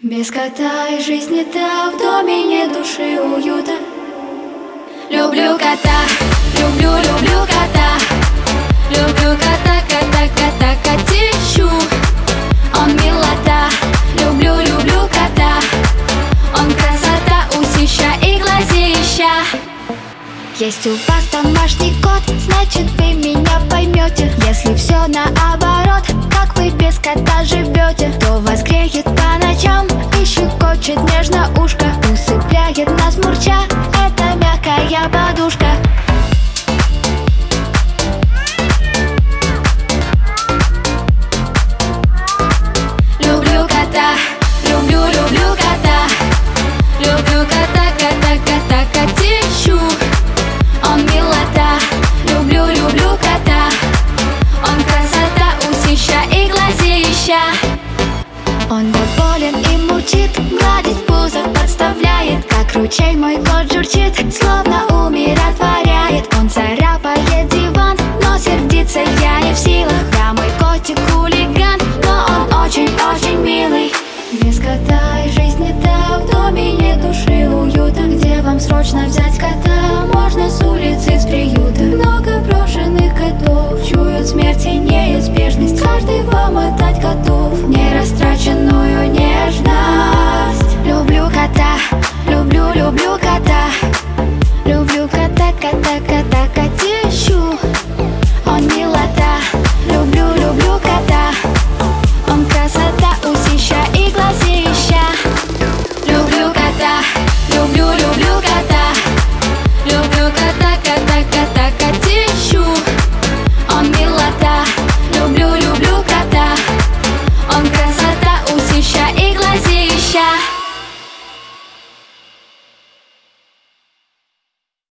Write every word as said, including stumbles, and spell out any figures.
Без кота и жизнь не та, в доме нет души уюта. Люблю кота, люблю, люблю кота. Люблю кота, кота, кота, котищу. Он милота, люблю, люблю кота. Он красота, усища и глазища. Есть у вас домашний кот, значит вы меня поймете. Если все наоборот, как вы без кота живете, то вас греет по ночам и щекочет нежно ушко, усыпляет нас мурча, это мягкая подушка. Люблю кота, люблю, люблю кота. Люблю кота, кота, кота, котищу. Он милота, люблю, люблю кота. Он красота, усища и глазища. Он доволен и мурчит, гладит пузо, подставляет, как ручей мой кот журчит, словно умиротворяет. Он царапает диван, но сердиться я не в силах. Да, мой котик хулиган, но он очень-очень милый. Без кота и жизнь не та, в доме нет души уюта. Где вам срочно взять кота? Можно с улицы, с приюта. Много брошенных котов чуют смерть и неизбежность. Каждый вам отдать готов нерастраченную, не